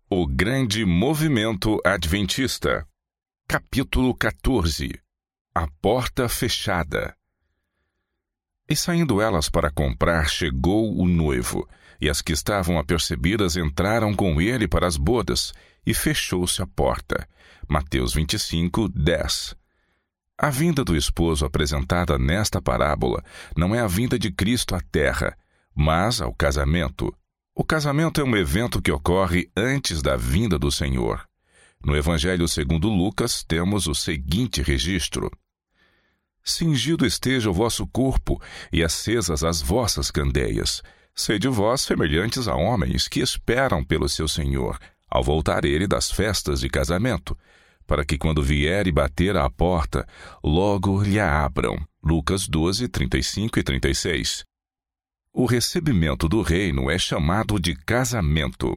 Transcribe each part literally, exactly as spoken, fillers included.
O Grande Movimento Adventista. Capítulo quatorze. A Porta Fechada. E saindo elas para comprar, chegou o noivo, e as que estavam apercebidas entraram com ele para as bodas, e fechou-se a porta. Mateus vinte e cinco, dez. A vinda do esposo apresentada nesta parábola não é a vinda de Cristo à terra, mas ao casamento. O casamento é um evento que ocorre antes da vinda do Senhor. No Evangelho segundo Lucas, temos o seguinte registro: Cingido esteja o vosso corpo e acesas as vossas candeias. Sede vós semelhantes a homens que esperam pelo seu Senhor, ao voltar ele das festas de casamento, para que quando vier e bater à porta, logo lhe a abram. Lucas doze, trinta e cinco e trinta e seis. O recebimento do reino é chamado de casamento.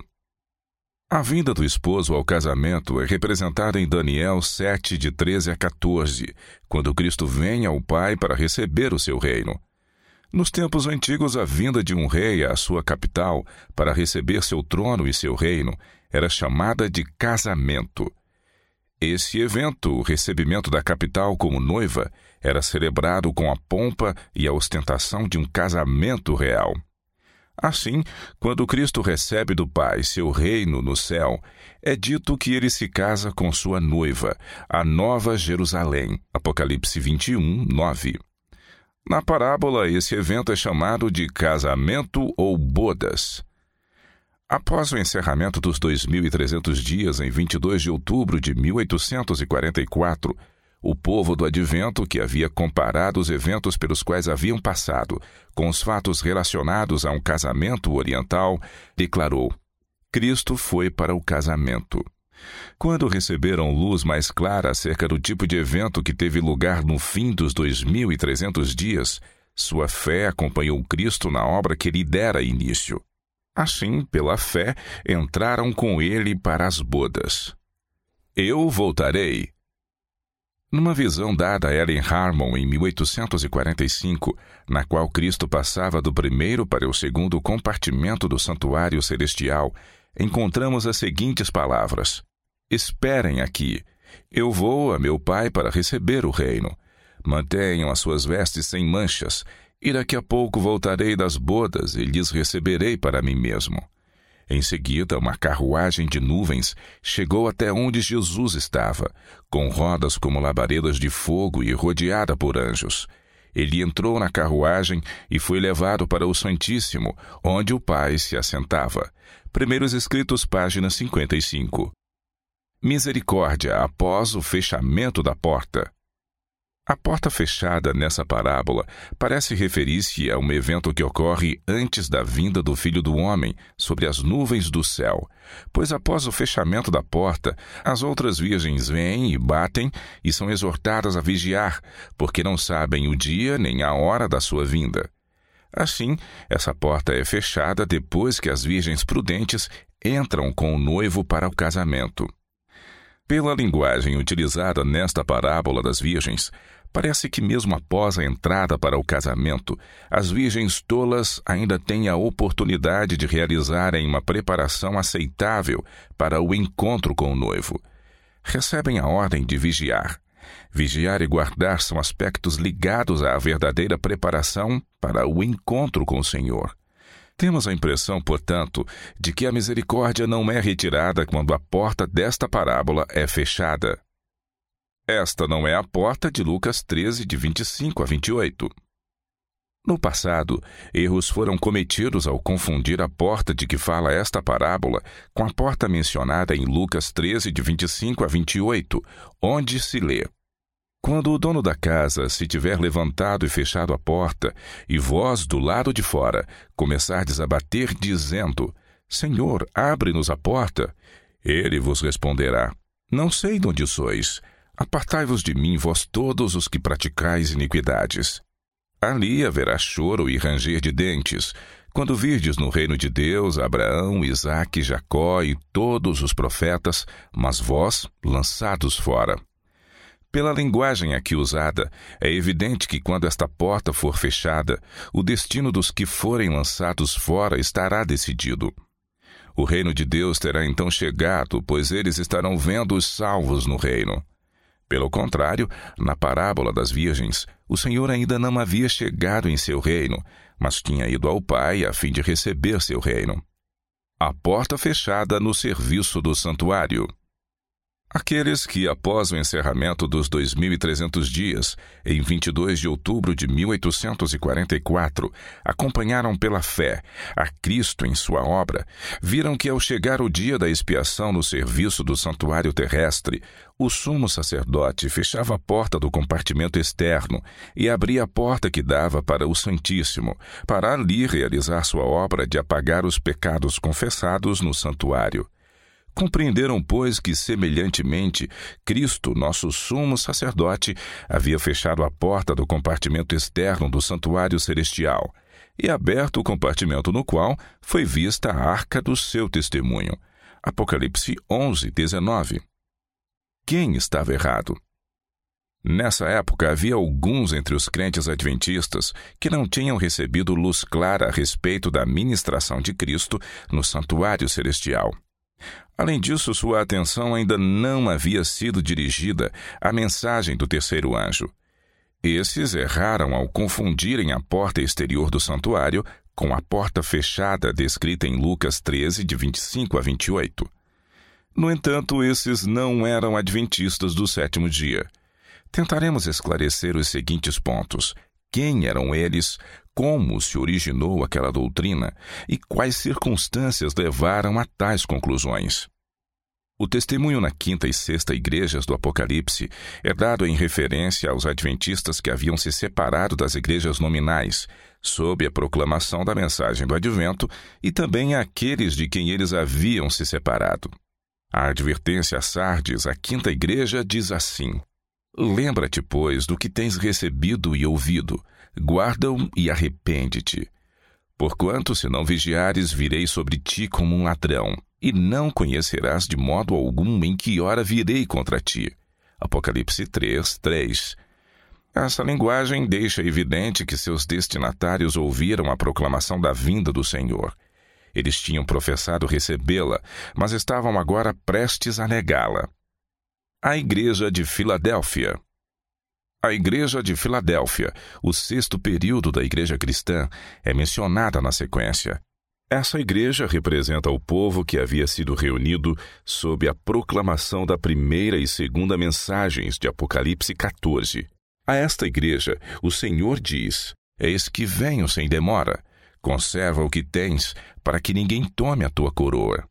A vinda do esposo ao casamento é representada em Daniel sete, de treze a quatorze, quando Cristo vem ao Pai para receber o seu reino. Nos tempos antigos, a vinda de um rei à sua capital para receber seu trono e seu reino era chamada de casamento. Esse evento, o recebimento da capital como noiva, era celebrado com a pompa e a ostentação de um casamento real. Assim, quando Cristo recebe do Pai seu reino no céu, é dito que ele se casa com sua noiva, a Nova Jerusalém. Apocalipse vinte e um, nove. Na parábola, esse evento é chamado de casamento ou bodas. Após o encerramento dos dois mil e trezentos dias, em vinte e dois de outubro de mil oitocentos e quarenta e quatro, o povo do Advento, que havia comparado os eventos pelos quais haviam passado com os fatos relacionados a um casamento oriental, declarou: Cristo foi para o casamento. Quando receberam luz mais clara acerca do tipo de evento que teve lugar no fim dos dois mil e trezentos dias, sua fé acompanhou Cristo na obra que lhe dera início. Assim, pela fé, entraram com ele para as bodas. Eu voltarei. Numa visão dada a Ellen Harmon em mil oitocentos e quarenta e cinco, na qual Cristo passava do primeiro para o segundo compartimento do santuário celestial, encontramos as seguintes palavras: Esperem aqui. Eu vou a meu Pai para receber o reino. Mantenham as suas vestes sem manchas, e daqui a pouco voltarei das bodas e lhes receberei para mim mesmo. Em seguida, uma carruagem de nuvens chegou até onde Jesus estava, com rodas como labaredas de fogo e rodeada por anjos. Ele entrou na carruagem e foi levado para o Santíssimo, onde o Pai se assentava. Primeiros Escritos, página cinquenta e cinco. Misericórdia após o fechamento da porta. A porta fechada nessa parábola parece referir-se a um evento que ocorre antes da vinda do Filho do Homem sobre as nuvens do céu, pois após o fechamento da porta, as outras virgens vêm e batem e são exortadas a vigiar, porque não sabem o dia nem a hora da sua vinda. Assim, essa porta é fechada depois que as virgens prudentes entram com o noivo para o casamento. Pela linguagem utilizada nesta parábola das virgens, parece que mesmo após a entrada para o casamento, as virgens tolas ainda têm a oportunidade de realizarem uma preparação aceitável para o encontro com o noivo. Recebem a ordem de vigiar. Vigiar e guardar são aspectos ligados à verdadeira preparação para o encontro com o Senhor. Temos a impressão, portanto, de que a misericórdia não é retirada quando a porta desta parábola é fechada. Esta não é a porta de Lucas treze, de vinte e cinco a vinte e oito. No passado, erros foram cometidos ao confundir a porta de que fala esta parábola com a porta mencionada em Lucas treze, de vinte e cinco a vinte e oito, onde se lê: Quando o dono da casa se tiver levantado e fechado a porta, e vós, do lado de fora, começardes a bater, dizendo: Senhor, abre-nos a porta, ele vos responderá: Não sei de onde sois. Apartai-vos de mim, vós todos os que praticais iniquidades. Ali haverá choro e ranger de dentes, quando virdes no reino de Deus Abraão, Isaque, Jacó e todos os profetas, mas vós lançados fora. Pela linguagem aqui usada, é evidente que quando esta porta for fechada, o destino dos que forem lançados fora estará decidido. O reino de Deus terá então chegado, pois eles estarão vendo os salvos no reino. Pelo contrário, na parábola das virgens, o Senhor ainda não havia chegado em seu reino, mas tinha ido ao Pai a fim de receber seu reino. A porta fechada no serviço do santuário. Aqueles que, após o encerramento dos dois mil e trezentos dias, em vinte e dois de outubro de mil oitocentos e quarenta e quatro, acompanharam pela fé a Cristo em sua obra, viram que ao chegar o dia da expiação no serviço do santuário terrestre, o sumo sacerdote fechava a porta do compartimento externo e abria a porta que dava para o Santíssimo, para ali realizar sua obra de apagar os pecados confessados no santuário. Compreenderam, pois, que, semelhantemente, Cristo, nosso sumo sacerdote, havia fechado a porta do compartimento externo do santuário celestial e aberto o compartimento no qual foi vista a arca do seu testemunho. Apocalipse onze, dezenove. Quem estava errado? Nessa época, havia alguns entre os crentes adventistas que não tinham recebido luz clara a respeito da ministração de Cristo no santuário celestial. Além disso, sua atenção ainda não havia sido dirigida à mensagem do terceiro anjo. Esses erraram ao confundirem a porta exterior do santuário com a porta fechada descrita em Lucas treze, de vinte e cinco a vinte e oito. No entanto, esses não eram adventistas do sétimo dia. Tentaremos esclarecer os seguintes pontos: quem eram eles, como se originou aquela doutrina e quais circunstâncias levaram a tais conclusões. O testemunho na quinta e sexta igrejas do Apocalipse é dado em referência aos adventistas que haviam se separado das igrejas nominais, sob a proclamação da mensagem do advento, e também àqueles de quem eles haviam se separado. A advertência a Sardes, a quinta igreja, diz assim: Lembra-te, pois, do que tens recebido e ouvido, guarda-o e arrepende-te. Porquanto, se não vigiares, virei sobre ti como um ladrão, e não conhecerás de modo algum em que hora virei contra ti. Apocalipse três, três. Essa linguagem deixa evidente que seus destinatários ouviram a proclamação da vinda do Senhor. Eles tinham professado recebê-la, mas estavam agora prestes a negá-la. A Igreja de Filadélfia. A Igreja de Filadélfia, o sexto período da Igreja cristã, é mencionada na sequência. Essa igreja representa o povo que havia sido reunido sob a proclamação da primeira e segunda mensagens de Apocalipse quatorze. A esta igreja, o Senhor diz: Eis que venho sem demora. Conserva o que tens, para que ninguém tome a tua coroa.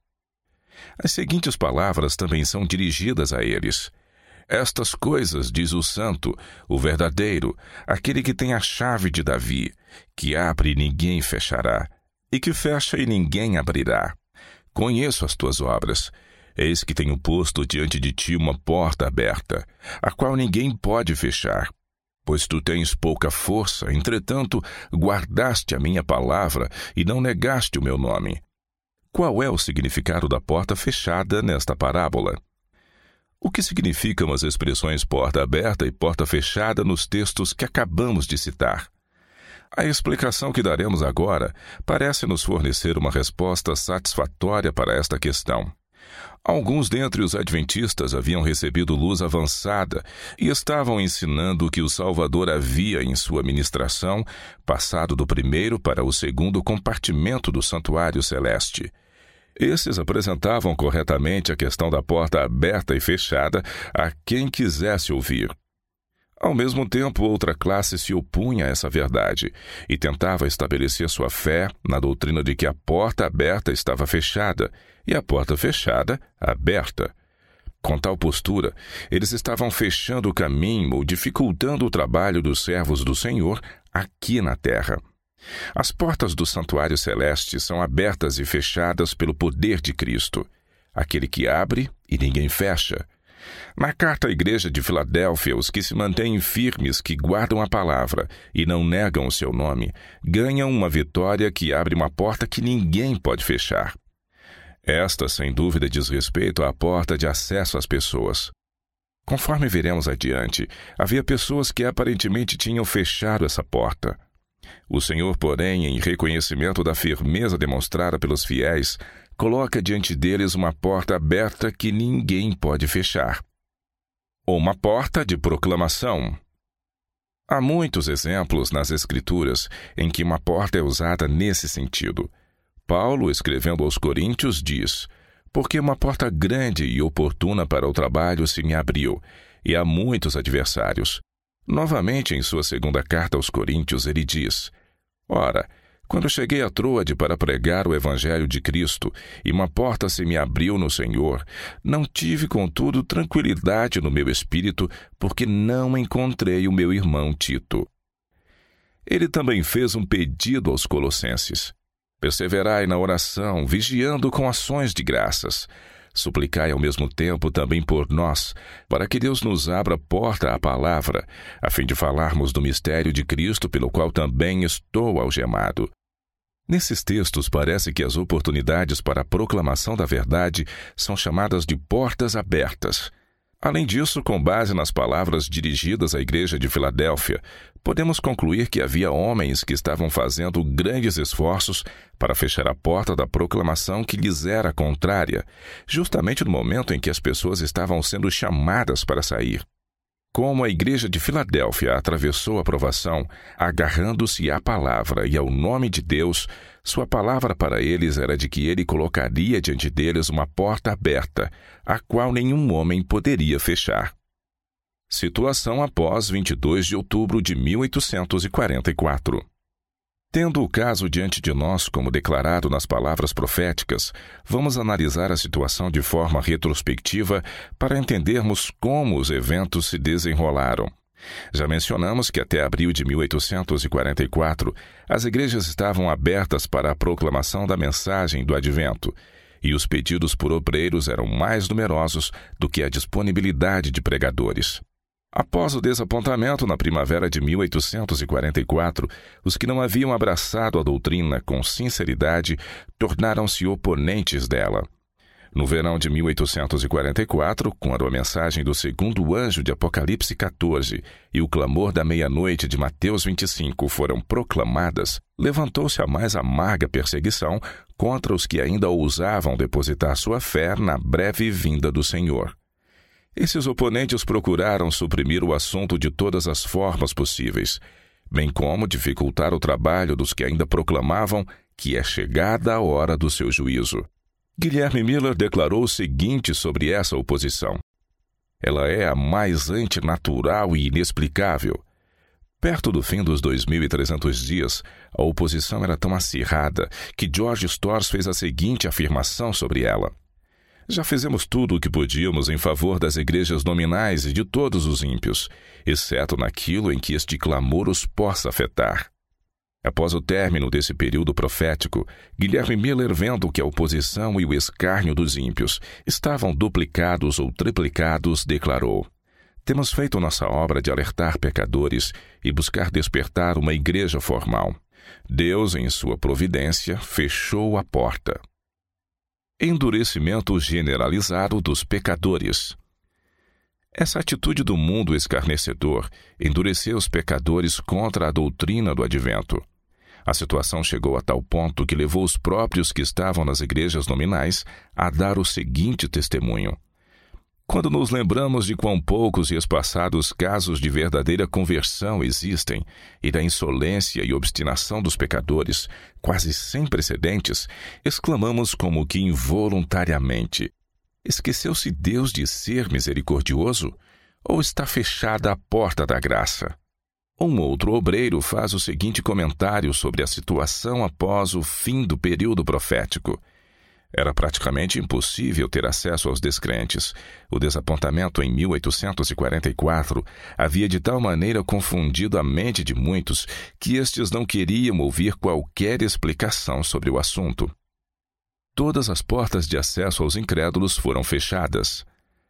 As seguintes palavras também são dirigidas a eles. Estas coisas diz o santo, o verdadeiro, aquele que tem a chave de Davi, que abre e ninguém fechará, e que fecha e ninguém abrirá. Conheço as tuas obras. Eis que tenho posto diante de ti uma porta aberta, a qual ninguém pode fechar. Pois tu tens pouca força, entretanto, guardaste a minha palavra e não negaste o meu nome. Qual é o significado da porta fechada nesta parábola? O que significam as expressões porta aberta e porta fechada nos textos que acabamos de citar? A explicação que daremos agora parece nos fornecer uma resposta satisfatória para esta questão. Alguns dentre os adventistas haviam recebido luz avançada e estavam ensinando que o Salvador havia, em sua ministração, passado do primeiro para o segundo compartimento do santuário celeste. Esses apresentavam corretamente a questão da porta aberta e fechada a quem quisesse ouvir. Ao mesmo tempo, outra classe se opunha a essa verdade e tentava estabelecer sua fé na doutrina de que a porta aberta estava fechada e a porta fechada aberta. Com tal postura, eles estavam fechando o caminho ou dificultando o trabalho dos servos do Senhor aqui na terra. As portas do santuário celeste são abertas e fechadas pelo poder de Cristo, aquele que abre e ninguém fecha. Na carta à Igreja de Filadélfia, os que se mantêm firmes, que guardam a palavra e não negam o seu nome, ganham uma vitória que abre uma porta que ninguém pode fechar. Esta, sem dúvida, diz respeito à porta de acesso às pessoas. Conforme veremos adiante, havia pessoas que aparentemente tinham fechado essa porta. O Senhor, porém, em reconhecimento da firmeza demonstrada pelos fiéis, coloca diante deles uma porta aberta que ninguém pode fechar. Uma porta de proclamação. Há muitos exemplos nas Escrituras em que uma porta é usada nesse sentido. Paulo, escrevendo aos Coríntios, diz: porque uma porta grande e oportuna para o trabalho se me abriu, e há muitos adversários. Novamente, em sua segunda carta aos Coríntios, ele diz: ora, quando cheguei a Troade para pregar o Evangelho de Cristo, e uma porta se me abriu no Senhor, não tive, contudo, tranquilidade no meu espírito, porque não encontrei o meu irmão Tito. Ele também fez um pedido aos Colossenses: perseverai na oração, vigiando com ações de graças. Suplicai ao mesmo tempo também por nós, para que Deus nos abra porta à palavra, a fim de falarmos do mistério de Cristo, pelo qual também estou algemado. Nesses textos, parece que as oportunidades para a proclamação da verdade são chamadas de portas abertas. Além disso, com base nas palavras dirigidas à igreja de Filadélfia, podemos concluir que havia homens que estavam fazendo grandes esforços para fechar a porta da proclamação que lhes era contrária, justamente no momento em que as pessoas estavam sendo chamadas para sair. Como a igreja de Filadélfia atravessou a provação, agarrando-se à palavra e ao nome de Deus, sua palavra para eles era de que ele colocaria diante deles uma porta aberta, a qual nenhum homem poderia fechar. Situação após vinte e dois de outubro de mil oitocentos e quarenta e quatro. Tendo o caso diante de nós como declarado nas palavras proféticas, vamos analisar a situação de forma retrospectiva para entendermos como os eventos se desenrolaram. Já mencionamos que até abril de mil oitocentos e quarenta e quatro, as igrejas estavam abertas para a proclamação da mensagem do Advento, e os pedidos por obreiros eram mais numerosos do que a disponibilidade de pregadores. Após o desapontamento na primavera de mil oitocentos e quarenta e quatro, os que não haviam abraçado a doutrina com sinceridade tornaram-se oponentes dela. No verão de mil oitocentos e quarenta e quatro, quando a mensagem do segundo anjo de Apocalipse quatorze e o clamor da meia-noite de Mateus vinte e cinco foram proclamadas, levantou-se a mais amarga perseguição contra os que ainda ousavam depositar sua fé na breve vinda do Senhor. Esses oponentes procuraram suprimir o assunto de todas as formas possíveis, bem como dificultar o trabalho dos que ainda proclamavam que é chegada a hora do seu juízo. Guilherme Miller declarou o seguinte sobre essa oposição: ela é a mais antinatural e inexplicável. Perto do fim dos dois mil e trezentos dias, a oposição era tão acirrada que George Storrs fez a seguinte afirmação sobre ela: já fizemos tudo o que podíamos em favor das igrejas nominais e de todos os ímpios, exceto naquilo em que este clamor os possa afetar. Após o término desse período profético, Guilherme Miller, vendo que a oposição e o escárnio dos ímpios estavam duplicados ou triplicados, declarou: temos feito nossa obra de alertar pecadores e buscar despertar uma igreja formal. Deus, em sua providência, fechou a porta. Endurecimento generalizado dos pecadores. Essa atitude do mundo escarnecedor endureceu os pecadores contra a doutrina do Advento. A situação chegou a tal ponto que levou os próprios que estavam nas igrejas nominais a dar o seguinte testemunho: quando nos lembramos de quão poucos e espaçados casos de verdadeira conversão existem e da insolência e obstinação dos pecadores, quase sem precedentes, exclamamos como que involuntariamente: esqueceu-se Deus de ser misericordioso? Ou está fechada a porta da graça? Um outro obreiro faz o seguinte comentário sobre a situação após o fim do período profético: era praticamente impossível ter acesso aos descrentes. O desapontamento em mil oitocentos e quarenta e quatro havia de tal maneira confundido a mente de muitos que estes não queriam ouvir qualquer explicação sobre o assunto. Todas as portas de acesso aos incrédulos foram fechadas.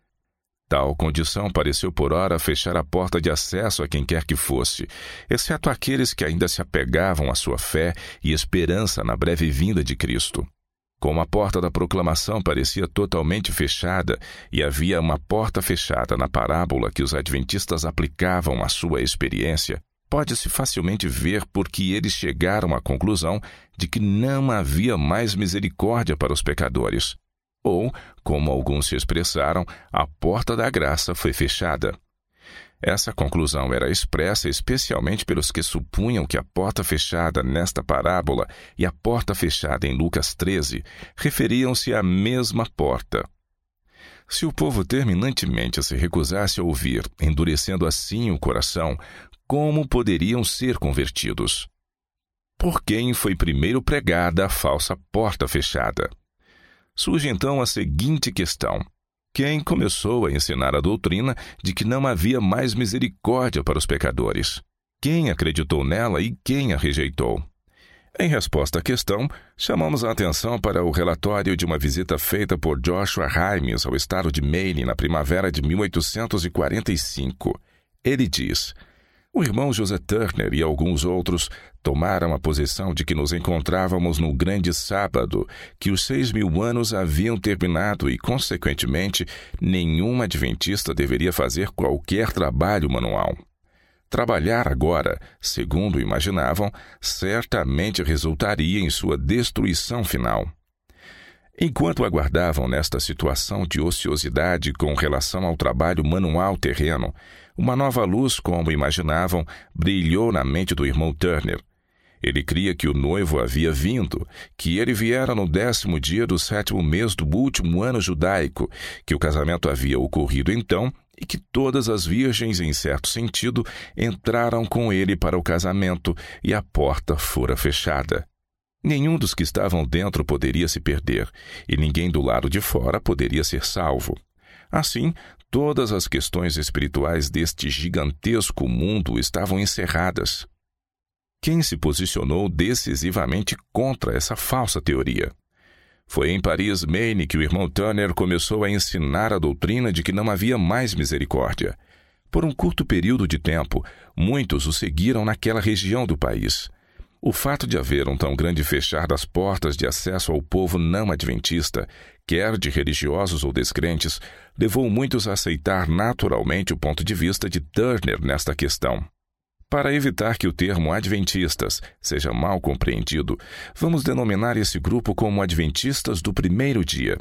Tal condição pareceu por ora fechar a porta de acesso a quem quer que fosse, exceto aqueles que ainda se apegavam à sua fé e esperança na breve vinda de Cristo. Como a porta da proclamação parecia totalmente fechada e havia uma porta fechada na parábola que os adventistas aplicavam à sua experiência, pode-se facilmente ver por que eles chegaram à conclusão de que não havia mais misericórdia para os pecadores. Ou, como alguns se expressaram, a porta da graça foi fechada. Essa conclusão era expressa especialmente pelos que supunham que a porta fechada nesta parábola e a porta fechada em Lucas treze referiam-se à mesma porta. Se o povo terminantemente se recusasse a ouvir, endurecendo assim o coração, como poderiam ser convertidos? Por quem foi primeiro pregada a falsa porta fechada? Surge então a seguinte questão: quem começou a ensinar a doutrina de que não havia mais misericórdia para os pecadores? Quem acreditou nela e quem a rejeitou? Em resposta à questão, chamamos a atenção para o relatório de uma visita feita por Joshua Hymes ao estado de Maine na primavera de mil oitocentos e quarenta e cinco. Ele diz: o irmão José Turner e alguns outros tomaram a posição de que nos encontrávamos no grande sábado, que os seis mil anos haviam terminado e, consequentemente, nenhum adventista deveria fazer qualquer trabalho manual. Trabalhar agora, segundo imaginavam, certamente resultaria em sua destruição final. Enquanto aguardavam nesta situação de ociosidade com relação ao trabalho manual terreno, uma nova luz, como imaginavam, brilhou na mente do irmão Turner. Ele cria que o noivo havia vindo, que ele viera no décimo dia do sétimo mês do último ano judaico, que o casamento havia ocorrido então e que todas as virgens, em certo sentido, entraram com ele para o casamento e a porta fora fechada. Nenhum dos que estavam dentro poderia se perder, e ninguém do lado de fora poderia ser salvo. Assim, todas as questões espirituais deste gigantesco mundo estavam encerradas. Quem se posicionou decisivamente contra essa falsa teoria? Foi em Paris, Maine, que o irmão Turner começou a ensinar a doutrina de que não havia mais misericórdia. Por um curto período de tempo, muitos o seguiram naquela região do país. O fato de haver um tão grande fechar das portas de acesso ao povo não adventista, quer de religiosos ou descrentes, levou muitos a aceitar naturalmente o ponto de vista de Turner nesta questão. Para evitar que o termo adventistas seja mal compreendido, vamos denominar esse grupo como adventistas do primeiro dia.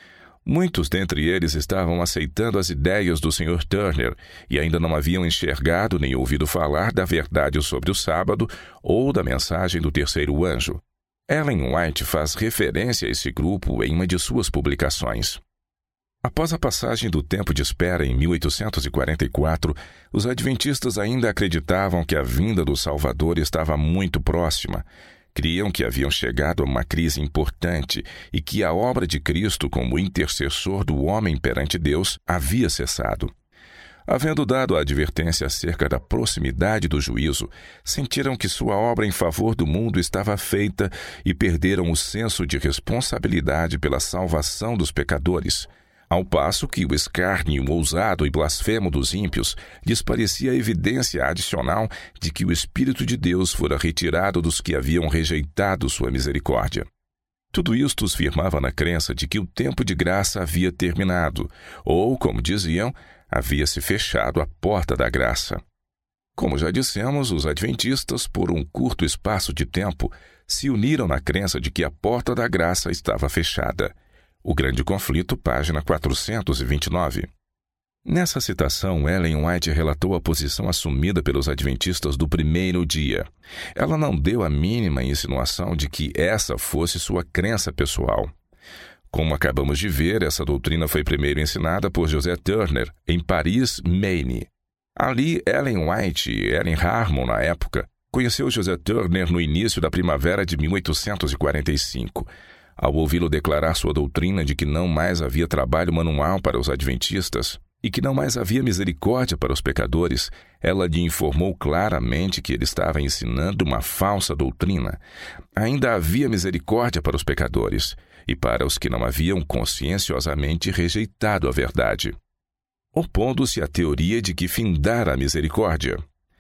Muitos dentre eles estavam aceitando as ideias do senhor Turner e ainda não haviam enxergado nem ouvido falar da verdade sobre o sábado ou da mensagem do terceiro anjo. Ellen White faz referência a esse grupo em uma de suas publicações. Após a passagem do tempo de espera em mil oitocentos e quarenta e quatro, os adventistas ainda acreditavam que a vinda do Salvador estava muito próxima. Criam que haviam chegado a uma crise importante e que a obra de Cristo como intercessor do homem perante Deus havia cessado. Havendo dado a advertência acerca da proximidade do juízo, sentiram que sua obra em favor do mundo estava feita e perderam o senso de responsabilidade pela salvação dos pecadores, ao passo que o escárnio ousado e blasfemo dos ímpios lhes parecia evidência adicional de que o Espírito de Deus fora retirado dos que haviam rejeitado sua misericórdia. Tudo isto os firmava na crença de que o tempo de graça havia terminado, ou, como diziam, havia-se fechado a porta da graça. Como já dissemos, os adventistas, por um curto espaço de tempo, se uniram na crença de que a porta da graça estava fechada. O Grande Conflito, página quatrocentos e vinte e nove. Nessa citação, Ellen White relatou a posição assumida pelos adventistas do primeiro dia. Ela não deu a mínima insinuação de que essa fosse sua crença pessoal. Como acabamos de ver, essa doutrina foi primeiro ensinada por José Turner, em Paris, Maine. Ali, Ellen White e Ellen Harmon, na época, conheceu José Turner no início da primavera de mil oitocentos e quarenta e cinco. Ao ouvi-lo declarar sua doutrina de que não mais havia trabalho manual para os adventistas e que não mais havia misericórdia para os pecadores, ela lhe informou claramente que ele estava ensinando uma falsa doutrina. Ainda havia misericórdia para os pecadores e para os que não haviam conscienciosamente rejeitado a verdade, opondo-se à teoria de que findara a misericórdia.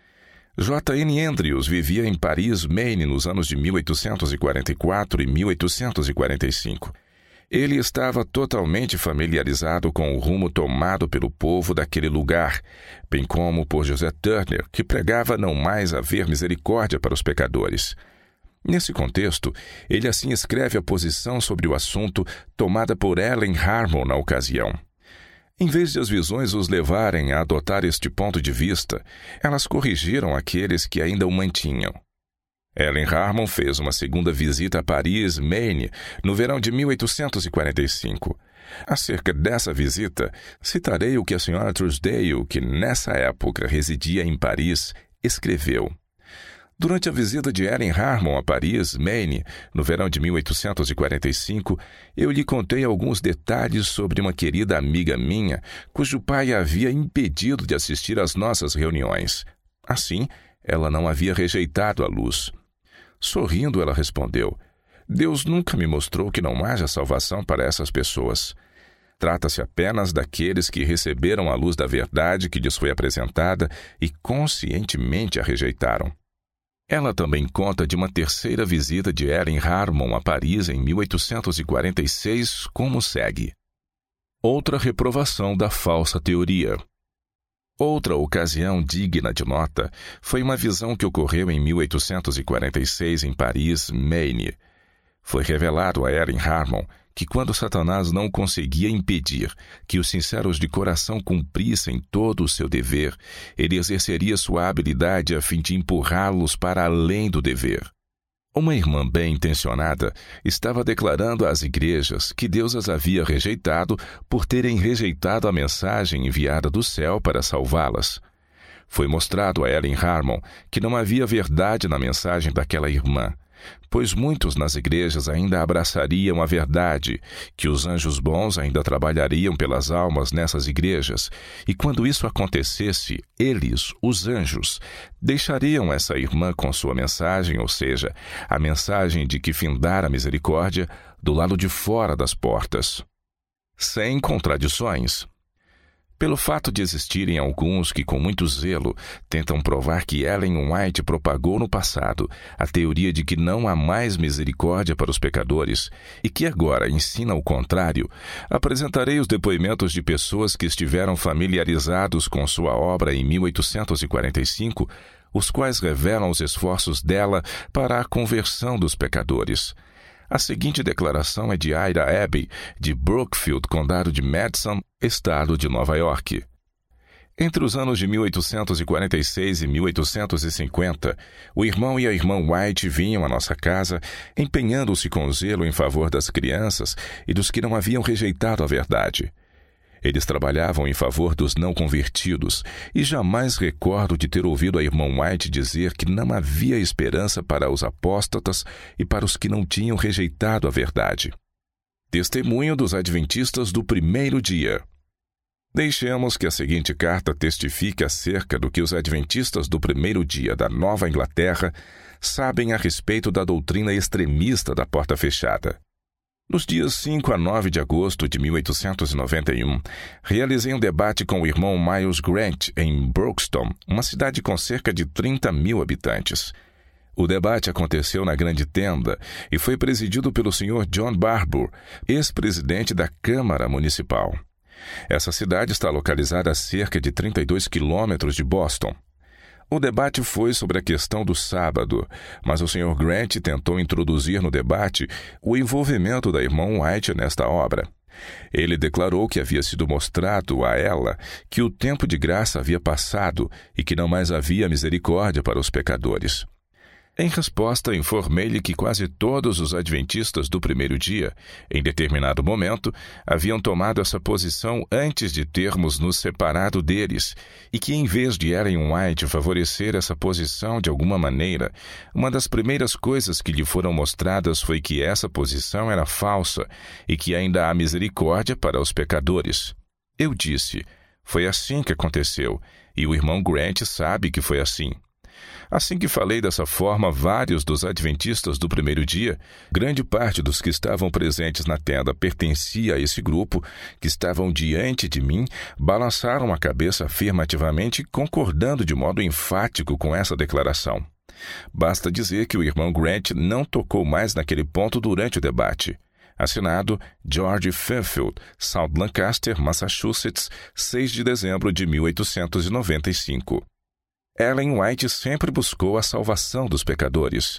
J N Andrews vivia em Paris, Maine, nos anos de mil oitocentos e quarenta e quatro e mil oitocentos e quarenta e cinco. Ele estava totalmente familiarizado com o rumo tomado pelo povo daquele lugar, bem como por José Turner, que pregava não mais haver misericórdia para os pecadores. Nesse contexto, ele assim escreve a posição sobre o assunto tomada por Ellen Harmon na ocasião. Em vez de as visões os levarem a adotar este ponto de vista, elas corrigiram aqueles que ainda o mantinham. Ellen Harmon fez uma segunda visita a Paris, Maine, no verão de mil oitocentos e quarenta e cinco. Acerca dessa visita, citarei o que a senhora Truesdale, que nessa época residia em Paris, escreveu. Durante a visita de Ellen Harmon a Paris, Maine, no verão de mil oitocentos e quarenta e cinco, eu lhe contei alguns detalhes sobre uma querida amiga minha, cujo pai a havia impedido de assistir às nossas reuniões. Assim, ela não havia rejeitado a luz. Sorrindo, ela respondeu: Deus nunca me mostrou que não haja salvação para essas pessoas. Trata-se apenas daqueles que receberam a luz da verdade que lhes foi apresentada e conscientemente a rejeitaram. Ela também conta de uma terceira visita de Ellen Harmon a Paris em mil oitocentos e quarenta e seis, como segue. Outra reprovação da falsa teoria. Outra ocasião digna de nota foi uma visão que ocorreu em mil oitocentos e quarenta e seis em Paris, Maine. Foi revelado a Ellen Harmon que quando Satanás não conseguia impedir que os sinceros de coração cumprissem todo o seu dever, ele exerceria sua habilidade a fim de empurrá-los para além do dever. Uma irmã bem-intencionada estava declarando às igrejas que Deus as havia rejeitado por terem rejeitado a mensagem enviada do céu para salvá-las. Foi mostrado a Ellen Harmon que não havia verdade na mensagem daquela irmã, pois muitos nas igrejas ainda abraçariam a verdade, que os anjos bons ainda trabalhariam pelas almas nessas igrejas, e quando isso acontecesse, eles, os anjos, deixariam essa irmã com sua mensagem, ou seja, a mensagem de que findara a misericórdia, do lado de fora das portas. Sem contradições. Pelo fato de existirem alguns que, com muito zelo, tentam provar que Ellen White propagou no passado a teoria de que não há mais misericórdia para os pecadores e que agora ensina o contrário, apresentarei os depoimentos de pessoas que estiveram familiarizados com sua obra em mil oitocentos e quarenta e cinco, os quais revelam os esforços dela para a conversão dos pecadores. A seguinte declaração é de Ira Abbey, de Brookfield, condado de Madison, estado de Nova York. Entre os anos de mil oitocentos e quarenta e seis e mil oitocentos e cinquenta, o irmão e a irmã White vinham à nossa casa, empenhando-se com zelo em favor das crianças e dos que não haviam rejeitado a verdade. Eles trabalhavam em favor dos não convertidos, e jamais recordo de ter ouvido a irmã White dizer que não havia esperança para os apóstatas e para os que não tinham rejeitado a verdade. Testemunho dos Adventistas do primeiro dia. Deixemos que a seguinte carta testifique acerca do que os Adventistas do primeiro dia da Nova Inglaterra sabem a respeito da doutrina extremista da porta fechada. Nos dias cinco a nove de agosto de mil oitocentos e noventa e um, realizei um debate com o irmão Miles Grant em Brookston, uma cidade com cerca de trinta mil habitantes. O debate aconteceu na Grande Tenda e foi presidido pelo senhor John Barbour, ex-presidente da Câmara Municipal. Essa cidade está localizada a cerca de trinta e dois quilômetros de Boston. O debate foi sobre a questão do sábado, mas o senhor Grant tentou introduzir no debate o envolvimento da irmã White nesta obra. Ele declarou que havia sido mostrado a ela que o tempo de graça havia passado e que não mais havia misericórdia para os pecadores. Em resposta, informei-lhe que quase todos os adventistas do primeiro dia, em determinado momento, haviam tomado essa posição antes de termos nos separado deles, e que em vez de Ellen White favorecer essa posição de alguma maneira, uma das primeiras coisas que lhe foram mostradas foi que essa posição era falsa e que ainda há misericórdia para os pecadores. Eu disse: foi assim que aconteceu, e o irmão Grant sabe que foi assim. Assim que falei dessa forma, vários dos adventistas do primeiro dia, grande parte dos que estavam presentes na tenda pertencia a esse grupo, que estavam diante de mim, balançaram a cabeça afirmativamente, concordando de modo enfático com essa declaração. Basta dizer que o irmão Grant não tocou mais naquele ponto durante o debate. Assinado George Fairfield, South Lancaster, Massachusetts, seis de dezembro de mil oitocentos e noventa e cinco. Ellen White sempre buscou a salvação dos pecadores.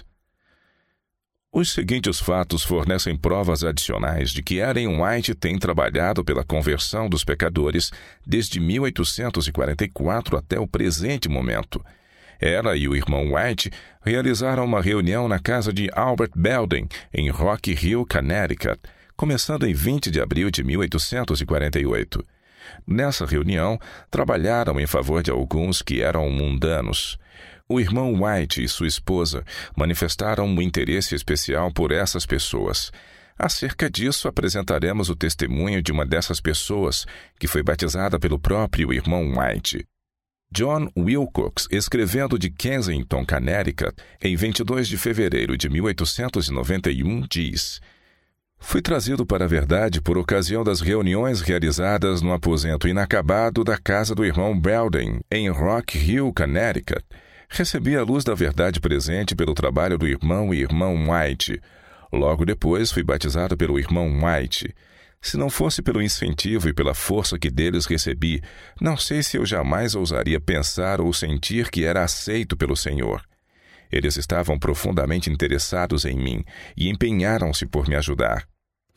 Os seguintes fatos fornecem provas adicionais de que Ellen White tem trabalhado pela conversão dos pecadores desde mil oitocentos e quarenta e quatro até o presente momento. Ela e o irmão White realizaram uma reunião na casa de Albert Belden, em Rock Hill, Connecticut, começando em vinte de abril de mil oitocentos e quarenta e oito. Nessa reunião, trabalharam em favor de alguns que eram mundanos. O irmão White e sua esposa manifestaram um interesse especial por essas pessoas. Acerca disso, apresentaremos o testemunho de uma dessas pessoas, que foi batizada pelo próprio irmão White. John Wilcox, escrevendo de Kensington, Connecticut, em vinte e dois de fevereiro de mil oitocentos e noventa e um, diz: Fui trazido para a verdade por ocasião das reuniões realizadas no aposento inacabado da casa do irmão Belden, em Rock Hill, Connecticut. Recebi a luz da verdade presente pelo trabalho do irmão e irmão White. Logo depois fui batizado pelo irmão White. Se não fosse pelo incentivo e pela força que deles recebi, não sei se eu jamais ousaria pensar ou sentir que era aceito pelo Senhor. Eles estavam profundamente interessados em mim e empenharam-se por me ajudar.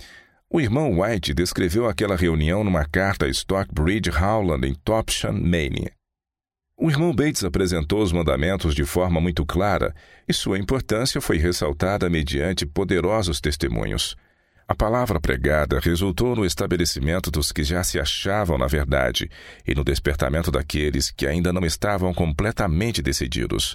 O irmão White descreveu aquela reunião numa carta a Stockbridge Howland, em Topsham, Maine. O irmão Bates apresentou os mandamentos de forma muito clara e sua importância foi ressaltada mediante poderosos testemunhos. A palavra pregada resultou no estabelecimento dos que já se achavam na verdade e no despertamento daqueles que ainda não estavam completamente decididos.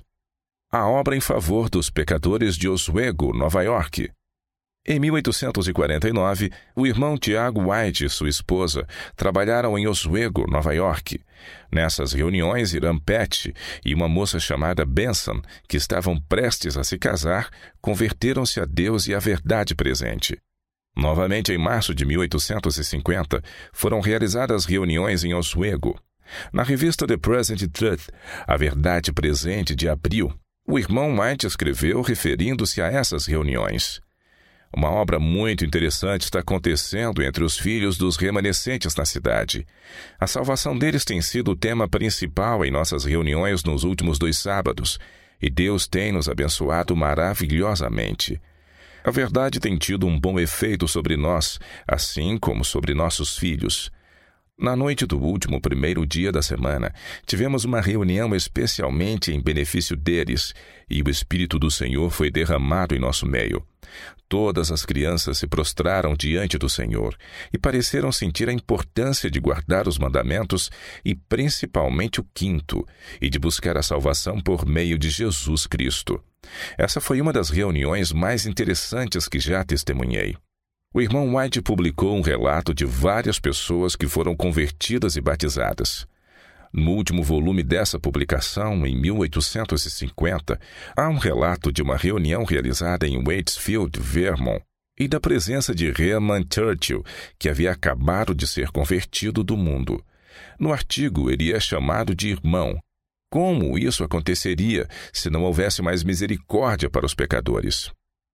A obra em favor dos pecadores de Oswego, Nova York. Em mil oitocentos e quarenta e nove, o irmão Tiago White e sua esposa trabalharam em Oswego, Nova York. Nessas reuniões, Irã Petty e uma moça chamada Benson, que estavam prestes a se casar, converteram-se a Deus e à verdade presente. Novamente, em março de mil oitocentos e cinquenta, foram realizadas reuniões em Oswego. Na revista The Present Truth, A Verdade Presente, de abril, o irmão White escreveu referindo-se a essas reuniões. Uma obra muito interessante está acontecendo entre os filhos dos remanescentes na cidade. A salvação deles tem sido o tema principal em nossas reuniões nos últimos dois sábados, e Deus tem nos abençoado maravilhosamente. A verdade tem tido um bom efeito sobre nós, assim como sobre nossos filhos. Na noite do último primeiro dia da semana, tivemos uma reunião especialmente em benefício deles, e o Espírito do Senhor foi derramado em nosso meio. Todas as crianças se prostraram diante do Senhor e pareceram sentir a importância de guardar os mandamentos e principalmente o quinto, e de buscar a salvação por meio de Jesus Cristo. Essa foi uma das reuniões mais interessantes que já testemunhei. O irmão White publicou um relato de várias pessoas que foram convertidas e batizadas. No último volume dessa publicação, em mil oitocentos e cinquenta, há um relato de uma reunião realizada em Waitsfield, Vermont, e da presença de Heman Churchill, que havia acabado de ser convertido do mundo. No artigo, ele é chamado de irmão. Como isso aconteceria se não houvesse mais misericórdia para os pecadores?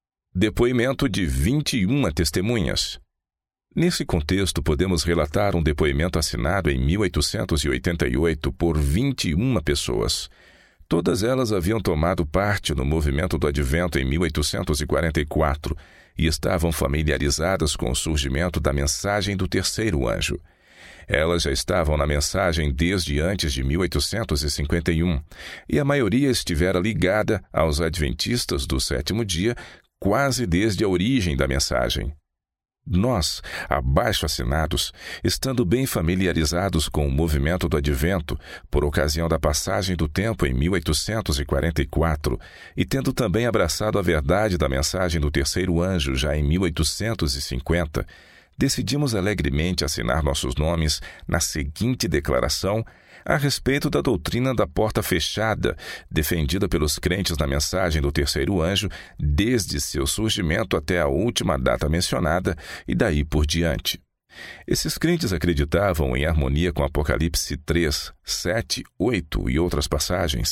Depoimento de vinte e uma testemunhas. Nesse contexto, podemos relatar um depoimento assinado em mil oitocentos e oitenta e oito por vinte e uma pessoas. Todas elas haviam tomado parte no movimento do Advento em mil oitocentos e quarenta e quatro e estavam familiarizadas com o surgimento da mensagem do terceiro anjo. Elas já estavam na mensagem desde antes de mil oitocentos e cinquenta e um, e a maioria estivera ligada aos adventistas do sétimo dia quase desde a origem da mensagem. Nós, abaixo assinados, estando bem familiarizados com o movimento do Advento, por ocasião da passagem do tempo em mil oitocentos e quarenta e quatro, e tendo também abraçado a verdade da mensagem do terceiro anjo já em mil oitocentos e cinquenta, decidimos alegremente assinar nossos nomes na seguinte declaração a respeito da doutrina da porta fechada, defendida pelos crentes na mensagem do terceiro anjo desde seu surgimento até a última data mencionada e daí por diante. Esses crentes acreditavam, em harmonia com Apocalipse três, sete, oito e outras passagens,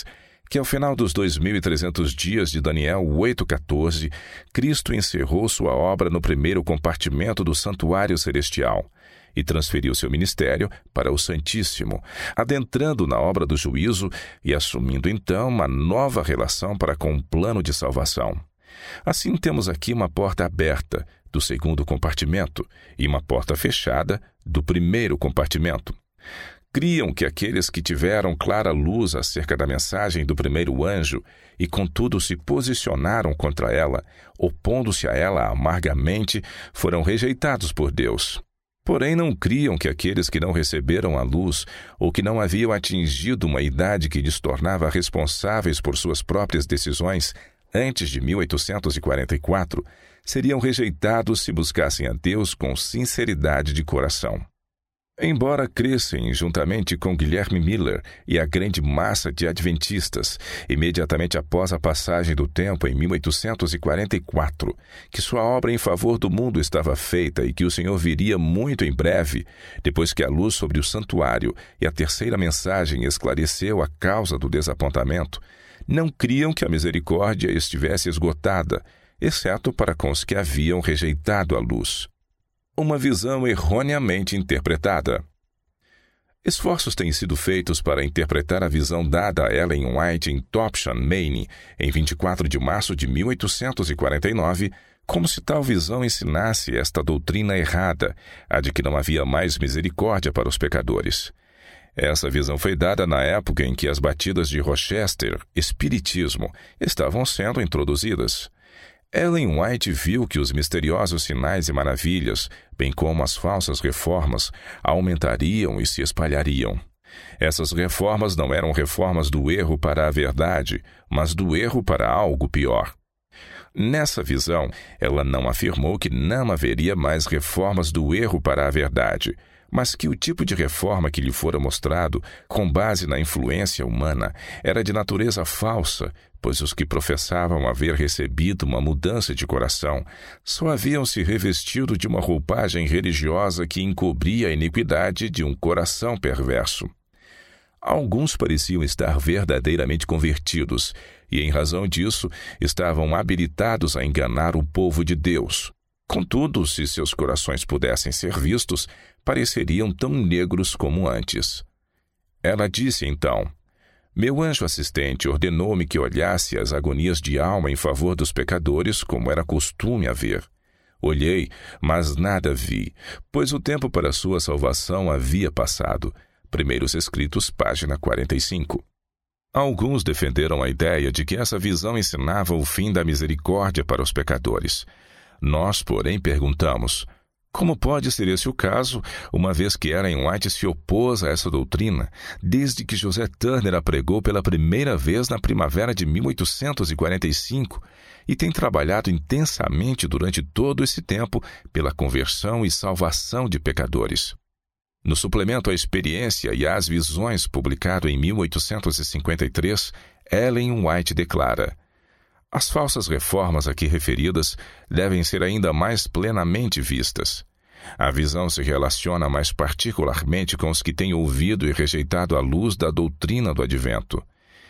que ao final dos dois mil e trezentos dias de Daniel oito, quatorze, Cristo encerrou sua obra no primeiro compartimento do santuário celestial e transferiu seu ministério para o Santíssimo, adentrando na obra do juízo e assumindo então uma nova relação para com o plano de salvação. Assim temos aqui uma porta aberta do segundo compartimento e uma porta fechada do primeiro compartimento. Criam que aqueles que tiveram clara luz acerca da mensagem do primeiro anjo e contudo se posicionaram contra ela, opondo-se a ela amargamente, foram rejeitados por Deus. Porém, não criam que aqueles que não receberam a luz ou que não haviam atingido uma idade que lhes tornava responsáveis por suas próprias decisões antes de mil oitocentos e quarenta e quatro seriam rejeitados se buscassem a Deus com sinceridade de coração. Embora crescem juntamente com Guilherme Miller e a grande massa de adventistas, imediatamente após a passagem do tempo em mil oitocentos e quarenta e quatro, que sua obra em favor do mundo estava feita e que o Senhor viria muito em breve, depois que a luz sobre o santuário e a terceira mensagem esclareceu a causa do desapontamento, não criam que a misericórdia estivesse esgotada, exceto para com os que haviam rejeitado a luz. Uma visão erroneamente interpretada. Esforços têm sido feitos para interpretar a visão dada a Ellen White em Topsham, Maine, em vinte e quatro de março de mil oitocentos e quarenta e nove, como se tal visão ensinasse esta doutrina errada, a de que não havia mais misericórdia para os pecadores. Essa visão foi dada na época em que as batidas de Rochester, espiritismo, estavam sendo introduzidas. Ellen White viu que os misteriosos sinais e maravilhas, bem como as falsas reformas, aumentariam e se espalhariam. Essas reformas não eram reformas do erro para a verdade, mas do erro para algo pior. Nessa visão, ela não afirmou que não haveria mais reformas do erro para a verdade, mas que o tipo de reforma que lhe fora mostrado, com base na influência humana, era de natureza falsa, pois os que professavam haver recebido uma mudança de coração só haviam se revestido de uma roupagem religiosa que encobria a iniquidade de um coração perverso. Alguns pareciam estar verdadeiramente convertidos e, em razão disso, estavam habilitados a enganar o povo de Deus. Contudo, se seus corações pudessem ser vistos, pareceriam tão negros como antes. Ela disse então: meu anjo assistente ordenou-me que olhasse as agonias de alma em favor dos pecadores, como era costume haver. Olhei, mas nada vi, pois o tempo para sua salvação havia passado. Primeiros Escritos, página quarenta e cinco. Alguns defenderam a ideia de que essa visão ensinava o fim da misericórdia para os pecadores. Nós, porém, perguntamos: como pode ser esse o caso, uma vez que Ellen White se opôs a essa doutrina, desde que José Turner a pregou pela primeira vez na primavera de mil oitocentos e quarenta e cinco e tem trabalhado intensamente durante todo esse tempo pela conversão e salvação de pecadores? No suplemento à Experiência e às Visões, publicado em mil oitocentos e cinquenta e três, Ellen White declara: as falsas reformas aqui referidas devem ser ainda mais plenamente vistas. A visão se relaciona mais particularmente com os que têm ouvido e rejeitado a luz da doutrina do advento.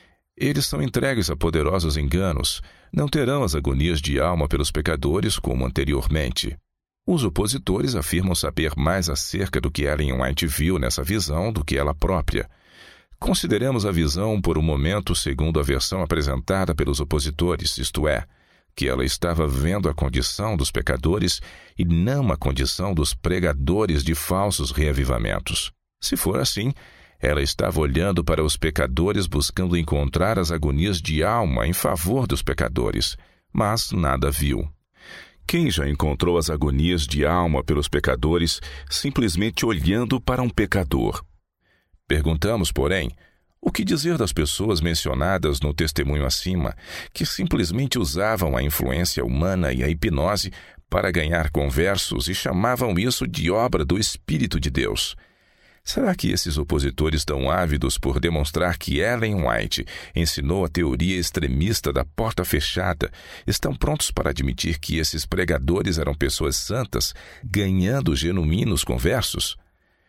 Eles são entregues a poderosos enganos, não terão as agonias de alma pelos pecadores como anteriormente. Os opositores afirmam saber mais acerca do que Ellen White viu nessa visão do que ela própria. Consideremos a visão por um momento segundo a versão apresentada pelos opositores, isto é, que ela estava vendo a condição dos pecadores e não a condição dos pregadores de falsos reavivamentos. Se for assim, ela estava olhando para os pecadores buscando encontrar as agonias de alma em favor dos pecadores, mas nada viu. Quem já encontrou as agonias de alma pelos pecadores simplesmente olhando para um pecador? Perguntamos, porém, o que dizer das pessoas mencionadas no testemunho acima, que simplesmente usavam a influência humana e a hipnose para ganhar conversos e chamavam isso de obra do Espírito de Deus? Será que esses opositores tão ávidos por demonstrar que Ellen White ensinou a teoria extremista da porta fechada estão prontos para admitir que esses pregadores eram pessoas santas, ganhando genuínos conversos?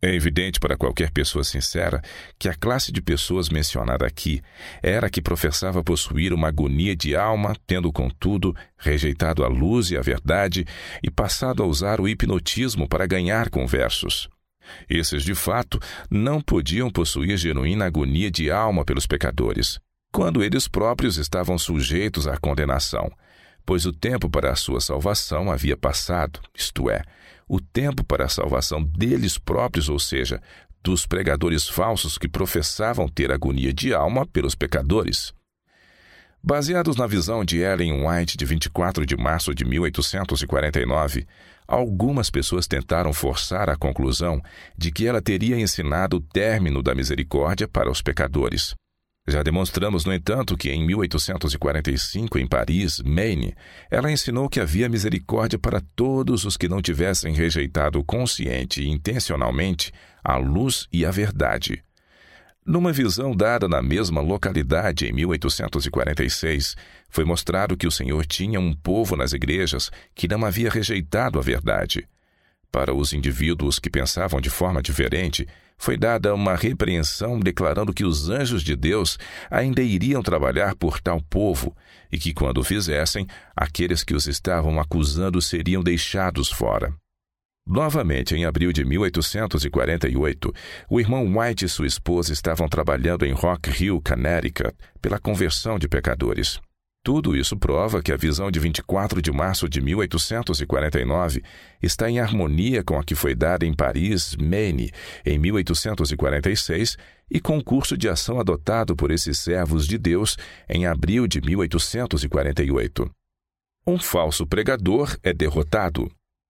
É evidente para qualquer pessoa sincera que a classe de pessoas mencionada aqui era a que professava possuir uma agonia de alma, tendo, contudo, rejeitado a luz e a verdade e passado a usar o hipnotismo para ganhar conversos. Esses, de fato, não podiam possuir genuína agonia de alma pelos pecadores, quando eles próprios estavam sujeitos à condenação, pois o tempo para a sua salvação havia passado, isto é, o tempo para a salvação deles próprios, ou seja, dos pregadores falsos que professavam ter agonia de alma pelos pecadores. Baseados na visão de Ellen White de vinte e quatro de março de mil oitocentos e quarenta e nove, algumas pessoas tentaram forçar a conclusão de que ela teria ensinado o término da misericórdia para os pecadores. Já demonstramos, no entanto, que em mil oitocentos e quarenta e cinco, em Paris, Maine, ela ensinou que havia misericórdia para todos os que não tivessem rejeitado consciente e intencionalmente a luz e a verdade. Numa visão dada na mesma localidade em mil oitocentos e quarenta e seis, foi mostrado que o Senhor tinha um povo nas igrejas que não havia rejeitado a verdade. Para os indivíduos que pensavam de forma diferente, foi dada uma repreensão declarando que os anjos de Deus ainda iriam trabalhar por tal povo e que, quando o fizessem, aqueles que os estavam acusando seriam deixados fora. Novamente, em abril de mil oitocentos e quarenta e oito, o irmão White e sua esposa estavam trabalhando em Rock Hill, Connecticut, pela conversão de pecadores. Tudo isso prova que a visão de vinte e quatro de março de mil oitocentos e quarenta e nove está em harmonia com a que foi dada em Paris, Maine, em mil oitocentos e quarenta e seis, e com o curso de ação adotado por esses servos de Deus em abril de mil oitocentos e quarenta e oito. Um falso pregador é derrotado.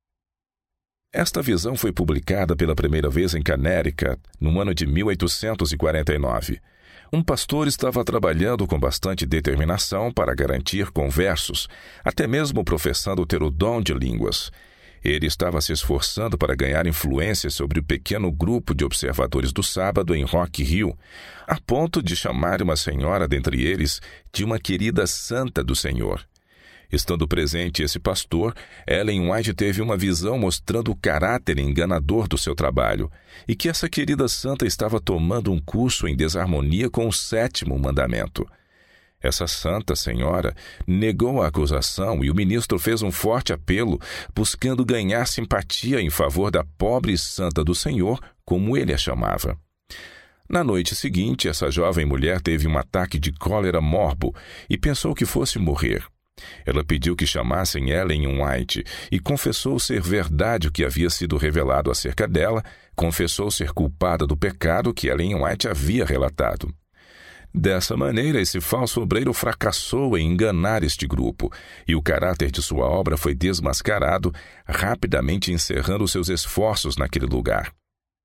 Esta visão foi publicada pela primeira vez em Connecticut, no ano de mil oitocentos e quarenta e nove. Um pastor estava trabalhando com bastante determinação para garantir conversos, até mesmo professando ter o dom de línguas. Ele estava se esforçando para ganhar influência sobre o pequeno grupo de observadores do sábado em Rock Hill, a ponto de chamar uma senhora dentre eles de uma querida santa do Senhor. Estando presente esse pastor, Ellen White teve uma visão mostrando o caráter enganador do seu trabalho e que essa querida santa estava tomando um curso em desarmonia com o sétimo mandamento. Essa santa senhora negou a acusação e o ministro fez um forte apelo, buscando ganhar simpatia em favor da pobre santa do Senhor, como ele a chamava. Na noite seguinte, essa jovem mulher teve um ataque de cólera morbo e pensou que fosse morrer. Ela pediu que chamassem Ellen White e confessou ser verdade o que havia sido revelado acerca dela, confessou ser culpada do pecado que Ellen White havia relatado. Dessa maneira, esse falso obreiro fracassou em enganar este grupo, e o caráter de sua obra foi desmascarado, rapidamente encerrando seus esforços naquele lugar.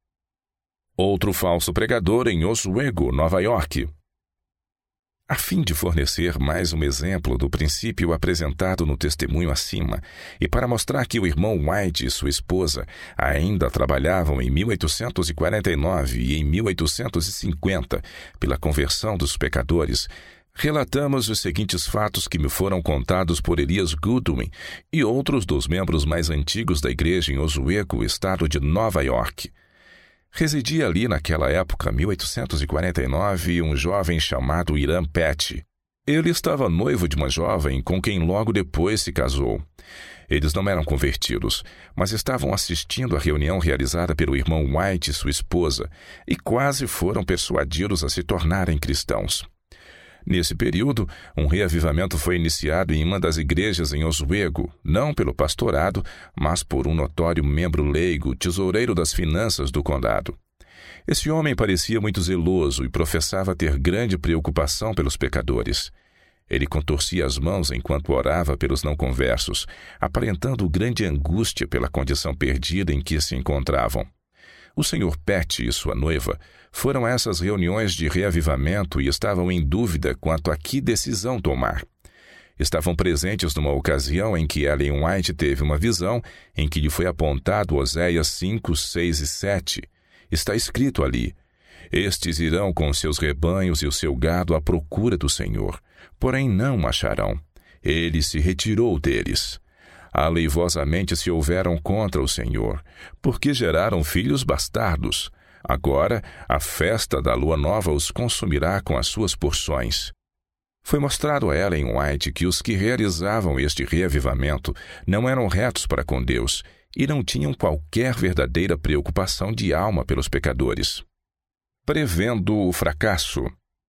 Outro falso pregador em Oswego, Nova York. A fim de fornecer mais um exemplo do princípio apresentado no testemunho acima, e para mostrar que o irmão White e sua esposa ainda trabalhavam em mil oitocentos e quarenta e nove e em mil oitocentos e cinquenta pela conversão dos pecadores, relatamos os seguintes fatos que me foram contados por Elias Goodwin e outros dos membros mais antigos da igreja em Oswego, estado de Nova York. Residia ali naquela época, mil oitocentos e quarenta e nove, um jovem chamado Hiram Petty. Ele estava noivo de uma jovem com quem logo depois se casou. Eles não eram convertidos, mas estavam assistindo à reunião realizada pelo irmão White e sua esposa, e quase foram persuadidos a se tornarem cristãos. Nesse período, um reavivamento foi iniciado em uma das igrejas em Oswego, não pelo pastorado, mas por um notório membro leigo, tesoureiro das finanças do condado. Esse homem parecia muito zeloso e professava ter grande preocupação pelos pecadores. Ele contorcia as mãos enquanto orava pelos não conversos, aparentando grande angústia pela condição perdida em que se encontravam. O senhor Petty e sua noiva foram a essas reuniões de reavivamento e estavam em dúvida quanto a que decisão tomar. Estavam presentes numa ocasião em que Ellen White teve uma visão em que lhe foi apontado Oséias cinco, seis e sete. Está escrito ali: Estes irão com seus rebanhos e o seu gado à procura do Senhor, porém não o acharão. Ele se retirou deles. aleivosamente se houveram contra o Senhor, porque geraram filhos bastardos. Agora, a festa da lua nova os consumirá com as suas porções. Foi mostrado a Ellen White que os que realizavam este reavivamento não eram retos para com Deus e não tinham qualquer verdadeira preocupação de alma pelos pecadores. Prevendo o fracasso.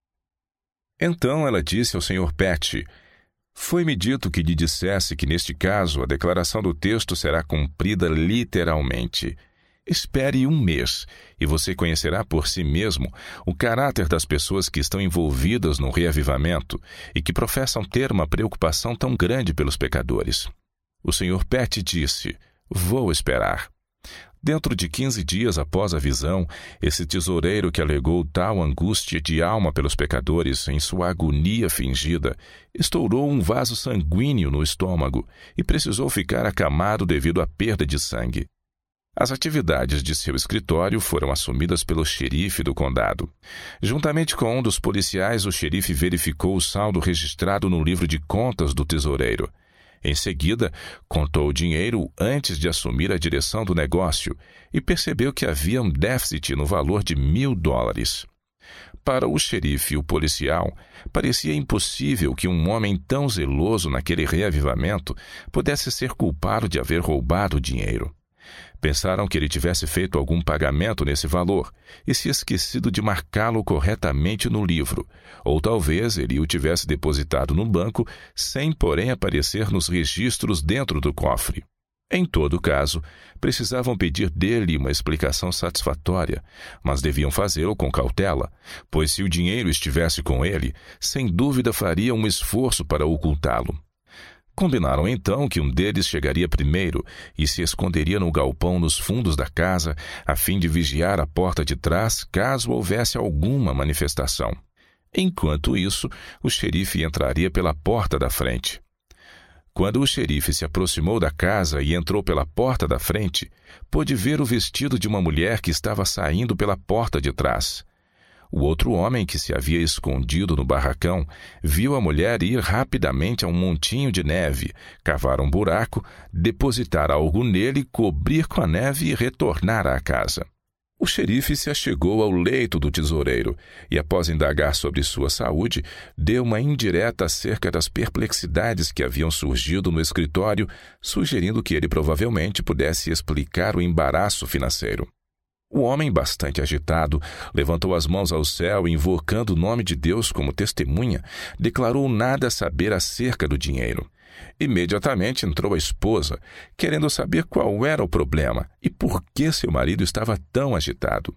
Então ela disse ao senhor Petty: foi-me dito que lhe dissesse que neste caso a declaração do texto será cumprida literalmente. Espere um mês, e você conhecerá por si mesmo o caráter das pessoas que estão envolvidas no reavivamento e que professam ter uma preocupação tão grande pelos pecadores. O senhor Petty disse: vou esperar. Dentro de quinze dias após a visão, esse tesoureiro que alegou tal angústia de alma pelos pecadores em sua agonia fingida, estourou um vaso sanguíneo no estômago e precisou ficar acamado devido à perda de sangue. As atividades de seu escritório foram assumidas pelo xerife do condado. Juntamente com um dos policiais, o xerife verificou o saldo registrado no livro de contas do tesoureiro. Em seguida, contou o dinheiro antes de assumir a direção do negócio e percebeu que havia um déficit no valor de mil dólares. Para o xerife e o policial, parecia impossível que um homem tão zeloso naquele reavivamento pudesse ser culpado de haver roubado o dinheiro. Pensaram que ele tivesse feito algum pagamento nesse valor e se esquecido de marcá-lo corretamente no livro, ou talvez ele o tivesse depositado no banco sem, porém, aparecer nos registros dentro do cofre. Em todo caso, precisavam pedir dele uma explicação satisfatória, mas deviam fazê-lo com cautela, pois se o dinheiro estivesse com ele, sem dúvida faria um esforço para ocultá-lo. Combinaram então que um deles chegaria primeiro e se esconderia no galpão nos fundos da casa, a fim de vigiar a porta de trás caso houvesse alguma manifestação. Enquanto isso, o xerife entraria pela porta da frente. Quando o xerife se aproximou da casa e entrou pela porta da frente, pôde ver o vestido de uma mulher que estava saindo pela porta de trás. O outro homem, que se havia escondido no barracão, viu a mulher ir rapidamente a um montinho de neve, cavar um buraco, depositar algo nele, cobrir com a neve e retornar à casa. O xerife se achegou ao leito do tesoureiro e, após indagar sobre sua saúde, deu uma indireta acerca das perplexidades que haviam surgido no escritório, sugerindo que ele provavelmente pudesse explicar o embaraço financeiro. O homem, bastante agitado, levantou as mãos ao céu e, invocando o nome de Deus como testemunha, declarou nada saber acerca do dinheiro. Imediatamente entrou a esposa, querendo saber qual era o problema e por que seu marido estava tão agitado.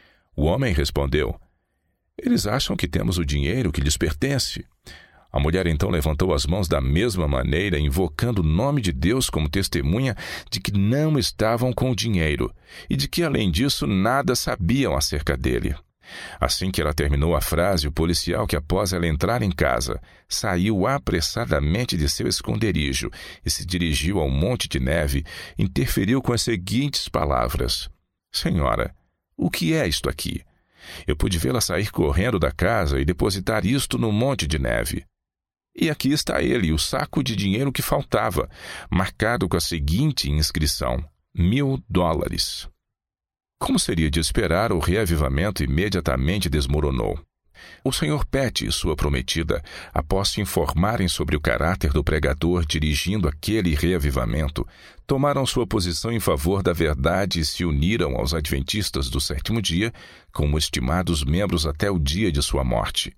O homem respondeu: eles acham que temos o dinheiro que lhes pertence. A mulher então levantou as mãos da mesma maneira, invocando o nome de Deus como testemunha de que não estavam com o dinheiro e de que, além disso, nada sabiam acerca dele. Assim que ela terminou a frase, o policial, que após ela entrar em casa, saiu apressadamente de seu esconderijo e se dirigiu ao monte de neve, interferiu com as seguintes palavras: senhora, o que é isto aqui? Eu pude vê-la sair correndo da casa e depositar isto no monte de neve. E aqui está ele, o saco de dinheiro que faltava, marcado com a seguinte inscrição: mil dólares. Como seria de esperar, o reavivamento imediatamente desmoronou. O senhor Petty e sua prometida, após se informarem sobre o caráter do pregador dirigindo aquele reavivamento, tomaram sua posição em favor da verdade e se uniram aos adventistas do sétimo dia como estimados membros até o dia de sua morte.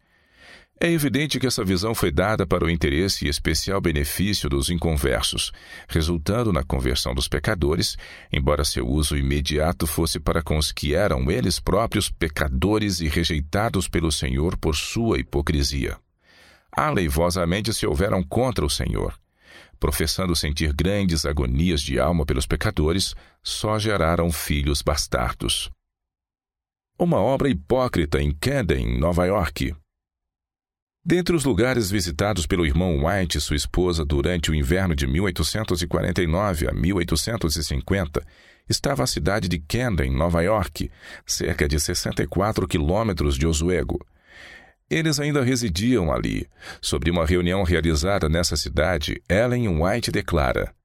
É evidente que essa visão foi dada para o interesse e especial benefício dos inconversos, resultando na conversão dos pecadores, embora seu uso imediato fosse para com os que eram eles próprios pecadores e rejeitados pelo Senhor por sua hipocrisia. Aleivosamente se houveram contra o Senhor. Professando sentir grandes agonias de alma pelos pecadores, só geraram filhos bastardos. Uma obra hipócrita em Camden, Nova York. Dentre os lugares visitados pelo irmão White e sua esposa durante o inverno de mil oitocentos e quarenta e nove a mil oitocentos e cinquenta, estava a cidade de Camden, Nova York, cerca de sessenta e quatro quilômetros de Oswego. Eles ainda residiam ali. Sobre uma reunião realizada nessa cidade, Ellen White declara: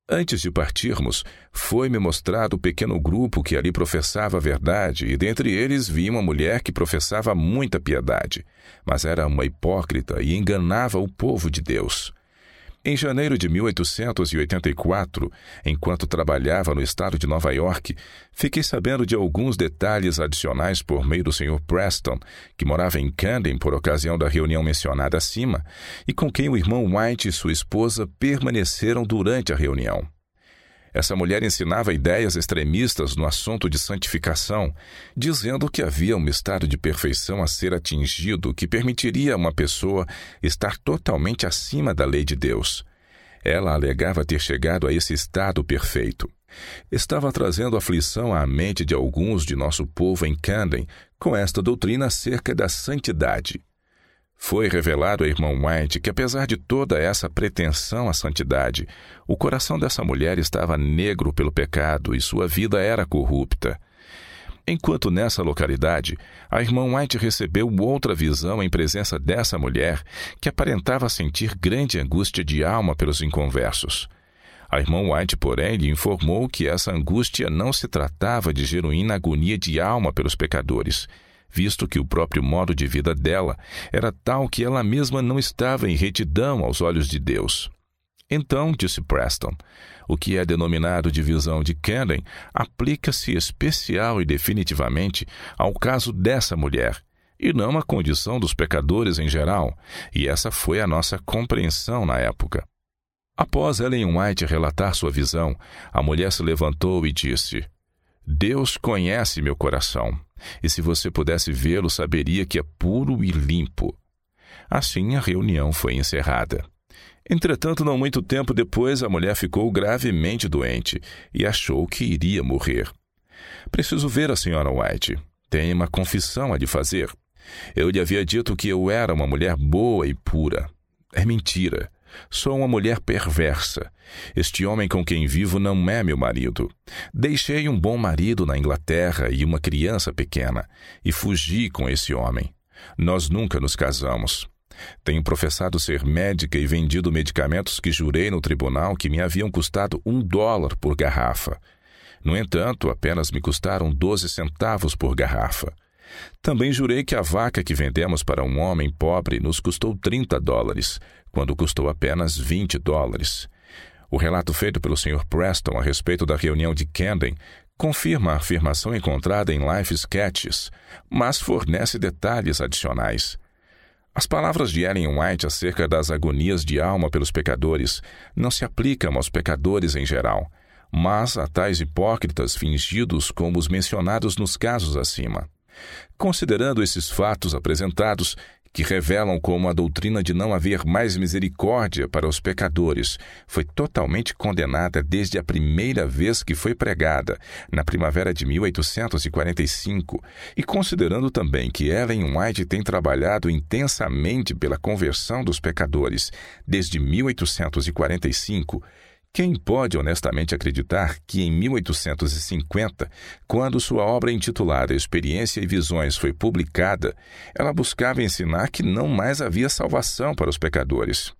Antes de partirmos, foi-me mostrado o pequeno grupo que ali professava a verdade, e dentre eles vi uma mulher que professava muita piedade, mas era uma hipócrita e enganava o povo de Deus. Em janeiro de mil oitocentos e oitenta e quatro, enquanto trabalhava no estado de Nova York, fiquei sabendo de alguns detalhes adicionais por meio do senhor Preston, que morava em Camden por ocasião da reunião mencionada acima, e com quem o irmão White e sua esposa permaneceram durante a reunião. Essa mulher ensinava ideias extremistas no assunto de santificação, dizendo que havia um estado de perfeição a ser atingido que permitiria a uma pessoa estar totalmente acima da lei de Deus. Ela alegava ter chegado a esse estado perfeito. Estava trazendo aflição à mente de alguns de nosso povo em Camden com esta doutrina acerca da santidade. Foi revelado a irmão White que, apesar de toda essa pretensão à santidade, o coração dessa mulher estava negro pelo pecado e sua vida era corrupta. Enquanto nessa localidade, a irmã White recebeu outra visão em presença dessa mulher que aparentava sentir grande angústia de alma pelos inconversos. A irmã White, porém, lhe informou que essa angústia não se tratava de genuína agonia de alma pelos pecadores, visto que o próprio modo de vida dela era tal que ela mesma não estava em retidão aos olhos de Deus. Então, disse Preston, o que é denominado de visão de Camden aplica-se especial e definitivamente ao caso dessa mulher, e não à condição dos pecadores em geral, e essa foi a nossa compreensão na época. Após Ellen White relatar sua visão, a mulher se levantou e disse: Deus conhece meu coração, e se você pudesse vê-lo, saberia que é puro e limpo. Assim, a reunião foi encerrada. Entretanto, não muito tempo depois, a mulher ficou gravemente doente e achou que iria morrer. Preciso ver a senhora White. Tenho uma confissão a lhe fazer. Eu lhe havia dito que eu era uma mulher boa e pura. É mentira. Sou uma mulher perversa. Este homem com quem vivo não é meu marido. Deixei um bom marido na Inglaterra e uma criança pequena, e fugi com esse homem. Nós nunca nos casamos. Tenho professado ser médica e vendido medicamentos que jurei no tribunal que me haviam custado um dólar por garrafa. No entanto, apenas me custaram doze centavos por garrafa. Também jurei que a vaca que vendemos para um homem pobre nos custou trinta dólares, quando custou apenas vinte dólares. O relato feito pelo senhor Preston a respeito da reunião de Camden confirma a afirmação encontrada em Life Sketches, mas fornece detalhes adicionais. As palavras de Ellen White acerca das agonias de alma pelos pecadores não se aplicam aos pecadores em geral, mas a tais hipócritas fingidos como os mencionados nos casos acima. Considerando esses fatos apresentados, que revelam como a doutrina de não haver mais misericórdia para os pecadores foi totalmente condenada desde a primeira vez que foi pregada, na primavera de mil oitocentos e quarenta e cinco, e considerando também que Ellen White tem trabalhado intensamente pela conversão dos pecadores desde mil oitocentos e quarenta e cinco, quem pode honestamente acreditar que em mil oitocentos e cinquenta, quando sua obra intitulada Experiência e Visões foi publicada, ela buscava ensinar que não mais havia salvação para os pecadores?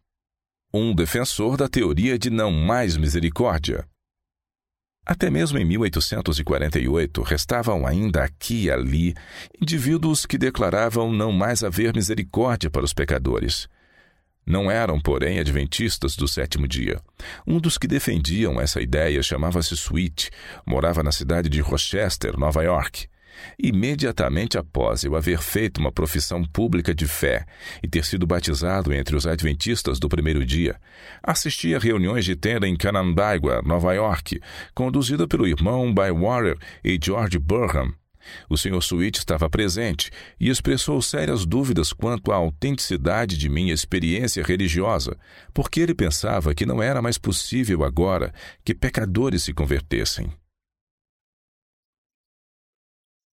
Um defensor da teoria de não mais misericórdia. Até mesmo em mil oitocentos e quarenta e oito, restavam ainda aqui e ali indivíduos que declaravam não mais haver misericórdia para os pecadores. Não eram, porém, adventistas do sétimo dia. Um dos que defendiam essa ideia chamava-se Sweet, morava na cidade de Rochester, Nova York. Imediatamente após eu haver feito uma profissão pública de fé e ter sido batizado entre os adventistas do primeiro dia, assisti a reuniões de tenda em Canandaigua, Nova York, conduzida pelo irmão Bywater e George Burham. O senhor Sweet estava presente e expressou sérias dúvidas quanto à autenticidade de minha experiência religiosa, porque ele pensava que não era mais possível agora que pecadores se convertessem.